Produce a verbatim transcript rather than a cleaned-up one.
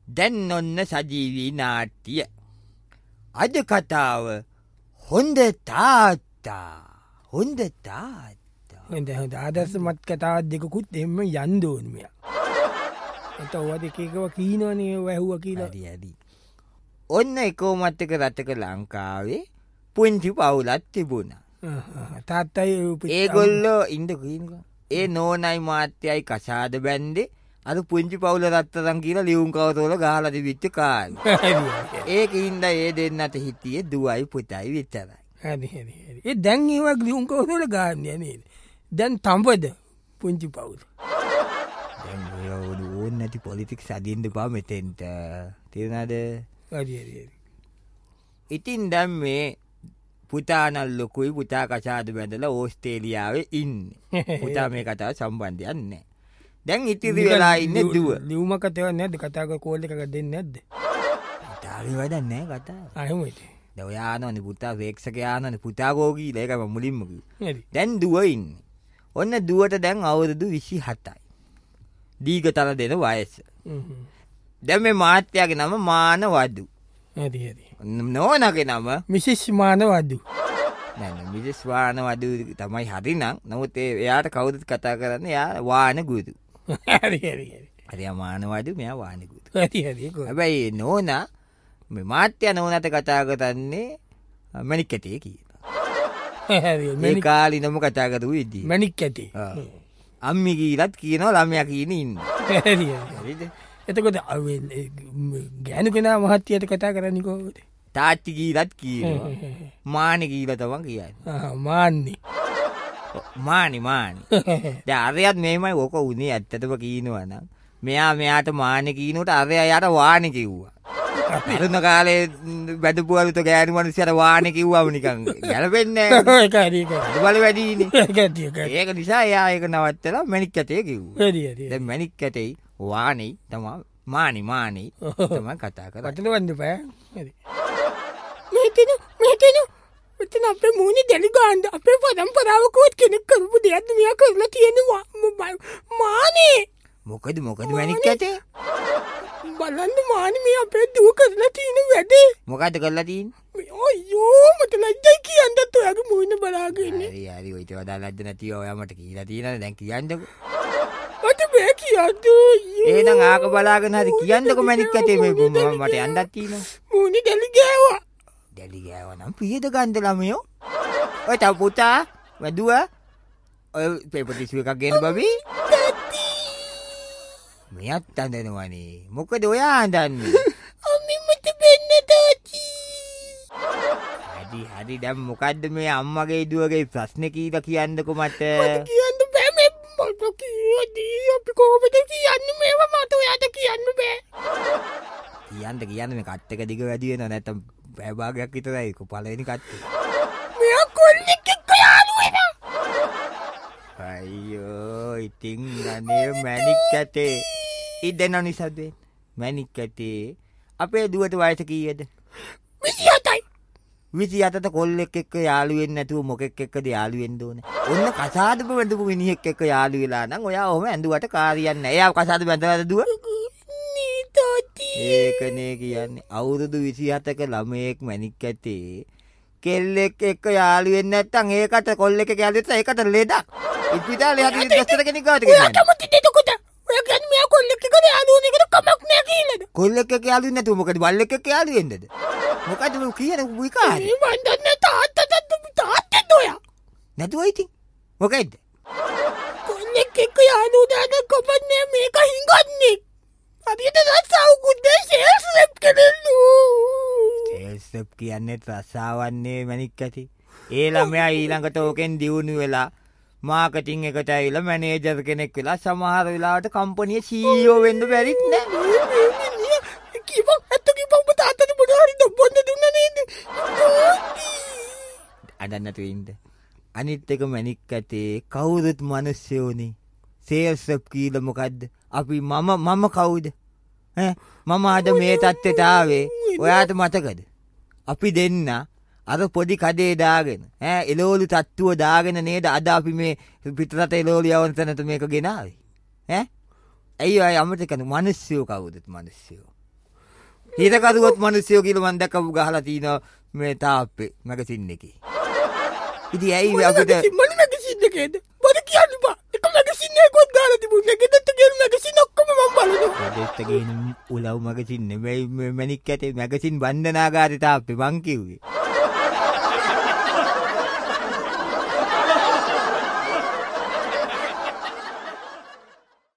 දැන් ඔන්න සජීවී නාට්‍ය. අද කතාව හොඳ තාත්තා. හොඳ තාත්තා. හොඳ හොඳ ආදර්ශ මත් කතාවත් දෙකකුත් එම යන්න ඕන මෙයා. එත ඔවා දෙකේකව කීනවනේ ඔය ඇහුවා කියලා. හරි හරි. ඔන්න එකෝමත් එක රටක ලංකාවේ පුංචි පවුලක් තිබුණා. තාත්තයි ඒගොල්ලෝ ඉන්න කීනක. ඒ නෝනයි මාත්‍යයි කසාද බැන්දේ අර පුංචි පවුල රත්තරන් කියලා ලියුම් කවතවල ගහලා තිබිච්ච කාලේ. ඒක හින්දා ඒ දෙන්නට හිටියේ දුවයි පුතයි විතරයි. හරි හරි හරි. ඒ දැන් ඒවා ලියුම් කවතවල ගහන්නේ නේද? දැන් තඹද පුංචි පවුල. දැන් ඔය ඕන නැති පොලිටික්ස් අදින්න බා මෙතෙන්ට. තේරුණාද? හරි හරි හරි. ඉතින් දැන් මේ පුතා නම් ලොකුයි පුතා කසාද බැඳලා ඕස්ට්‍රේලියාවේ ඉන්නේ. පුතා මේ කතාව සම්බන්ධයක් නැහැ. දැන් ඉතිරි වෙලා ඉන්නේ දුව. ලියුමක් කතාවක් නැද්ද? කතා කර කෝල් එකක් දෙන්නේ නැද්ද? තාගේ වැඩක් නැහැ කතාව. අහමුද? දැන් ඔය ආනෝනේ පුතා වේක්ෂක ආනෝනේ පුතා ගෝගීලා ඒක මම මුලින්ම කිව්වා. හරි. දැන් දුව ඉන්නේ. ඔන්න දුවට දැන් අවුරුදු විසි හතයි. දීගතන දෙන වයස. දැන් මේ මාත්‍යාගේ නම මානවදු. හරි හරි. නෝනාගේ නම මිසිස් මානවදු. නෑ නෑ මිසිස් මානවදු තමයි හරිනම්. නමුත් ඒ එයාට කවුරුත් කතා කරන්නේ එයා වානගුරු. හරි හරි හරි. හරි මානවදු මෙයා වානගුරු. හරි හරි. හැබැයි නෝනා මේ මාත්‍යා නෝනාට කතා කරන්නේ මණික් කැටේ කියලා. හරි මේ කාලිනම කතා කරු විදිහ. මණික් කැටේ. අම්මි කීලත් කියනවා ළමයා කියන ඉන්න. හරි හරි. එතකොට ගෑනු කෙනා මහත්යට කතා කරන්නේ කොහොමද? තාත්ති කීලත් කියනවා. මානි කීලා තමයි කියන්නේ. මාන්නේ. මානි මානි. දැන් අරයත් මේමයි ඕක උනේ ඇත්තටම කියනවා නම් මෙයා මෙයාට මානි කියනකොට අරයා යාට වානි කිව්වා. අරුණ කාලේ බඩපුවලුත ගෑනු මිනිස්සුන්ට වානි කිව්වම නිකන් ගැලපෙන්නේ නැහැ. ඒක හරි ඒක. බල වැඩිනේ. ඒක ඒක නිසා එයා ඒක නවත්තලා මණික් කැටේ කිව්වා. හරි හරි. දැන් මණික් කැටේ වානි තමයි මානි මානි තමයි කතා කරන්නේ. වටලවන්න බෑ. හරි. මෙතන මෙතන මෙතන අපේ මූණේ දෙලි ගන්න අපේ පරම්පරාවකවත් කෙනෙක් කරපු දෙයක් මෙයා කරලා තියෙනවා. මානේ. මොකද මොකද මණික් කැටේ? බලන්න මානි මේ අපේ දුව කරලා තියෙන වැඩේ. මොකද කරලා තියෙන්නේ? අයියෝ මට ලැජ්ජයි කියන්නත් ඔයාගේ මූණ බලාගෙන ඉන්නේ. හරි හරි ඔය ඉතින් වඩා ලැජ්ජ නැතිව ඔයා මට කියලා තියෙනවනේ දැන් කියන්නකෝ. මට බෑ කියන්න. එහෙනම් ආක බලාගෙන හරි කියන්නකෝ මණික් කැටේ මේ මට යන්නත් තියෙනවා. මූණේ දෙලි ගෑවා. දෙලි ගෑවා නම් පියද ගන්න ළමයෝ. ඔය තා පුතා වැදුව ඔය පේපර් ටිෂු එකක් ගේන්න බබි. මෙයත් අඬනවනේ. මොකද ඔයා අඬන්නේ? අම්මි මට බෙන්න තාච්චි. හරි හරි දැන් මොකද්ද මේ අම්මගේ දුවගේ ප්‍රශ්නේ කීලා කියන්නකෝ මට. මට කියන්න බෑ මේ මට කියදී අපි කොහොමද කියන්නේ මේවා මට ඔයාට කියන්න බෑ. කියන්න කියන්න මේ කට් එක දිග වැඩි වෙනවා නැත්තම් පැය භාගයක් විතරයි කො පළවෙනි කට්ටේ. මෙයා කොල්ලෙක් එක්ක යාළු වෙනවා. අයියෝ ඉතින් අනේ මණික් කැටේ ඉදෙන නිසාද මණික් කැටේ අපේ දුවට වයස කීයද? විසි හතයි. විසි හතට කොල්ලෙක් එක්ක යාළු වෙන්නේ නැතුව මොකෙක් එක්කද යාළු වෙන්න ඕනේ? ඔන්න කසාද බඳපු මිනිහෙක් එක්ක යාළු වෙලා නම් ඔයා ඔහම ඇඳුවට කාරියක් නැහැ. එයා කසාද බඳලාද දුව? නී තාත්ති. ඒකනේ කියන්නේ අවුරුදු විසි හතක ළමයෙක් මණික් කැටේ කෙල්ලෙක් එක්ක යාළු වෙන්නේ නැත්නම් ඒකට කොල්ලෙක් එක්ක යාළු වෙච්චා ඒකට ලෙඩක්. ඉස්පිතාලේ හරි දොස්තර කෙනෙක් ගාවට ගෙනියන්න. ඔයා කැමතිද එතකොට? ඔයා කියන්නේ මෙයා කොල්ලෙක් එක්ක යාළු වෙන එකට කමක් නෑ කියලාද? කොල්ලෙක් එක්ක යාළු වෙන්නේ නැතුව මොකද බල්ලෙක් එක්ක යාළු වෙන්නද? මොකද මේ කියන්නේ විකාරේ? මේ මන් දන්නේ තාත්තට තාත්තට ඔයා. නැතුව ඉතින් මොකයිද? කොල්ලෙක් එක්ක යාළු දාන කමන්නේ මේක හිඟන්නේ. හරියට රස්සාව කුද්දේ සේල්ස් රෙප් කරනලු. සේල්ස් රෙප් කියන්නේ රස්සාවන්නේ මණික් කැටේ. ඒ ළමයා ඊළඟට ඕකෙන් දියුණු වෙලා මාකටිං එකට ඇවිල්ලා මැනේජර් කෙනෙක් වෙලා සමහර වෙලාවට කම්පැනි සී ඊ ඕ වෙන්න බැරිත් නෑ. කිව්වා ඇත්ත කිව්වා ඔබ තාත්තට මොන හරි දෙන්න දුන්නා නේද? අදන්න තුින්ද. අනිත් එක මණික් කැටේ කවුරුත් මිනිස්සුනේ. සේල්ස් රෙප් කීලා මොකද්ද? අපි මම මම කවුද? ඈ මම අද මේ තත්ත්වයට ආවේ. ඔයාට මතකද? අපි දෙන්න අර පොඩි කඩේ දාගෙන ඈ එළවලු තට්ටුව දාගෙන නේද අද අපි මේ පිටරට එළවලු යවන තැනට මේක ගෙනාවේ ඈ ඇයි අය අමතක කරන්නේ මිනිස්සු කවුද මිනිස්සු හිතකරුවොත් මිනිස්සුયો කියලා මම දැක්කපු ගහලා තිනවා මේ තාප්පේ මැගසින් එකේ. ඉතින් ඇයි අපිට මොන මැගසින් එකේද? මොන කියන්නේ බා? එක මැගසින් එකක් ගාලා තිබුණේ. ගෙදරට ගෙන මැගසින් ඔක්කොම මම බලනවා. ගෙදරට ගෙන උලව් මැගසින් නෙමෙයි මැනික් ඇටේ මැගසින් වන්දනාගාරේ තාප්පේ මං කිව්වේ.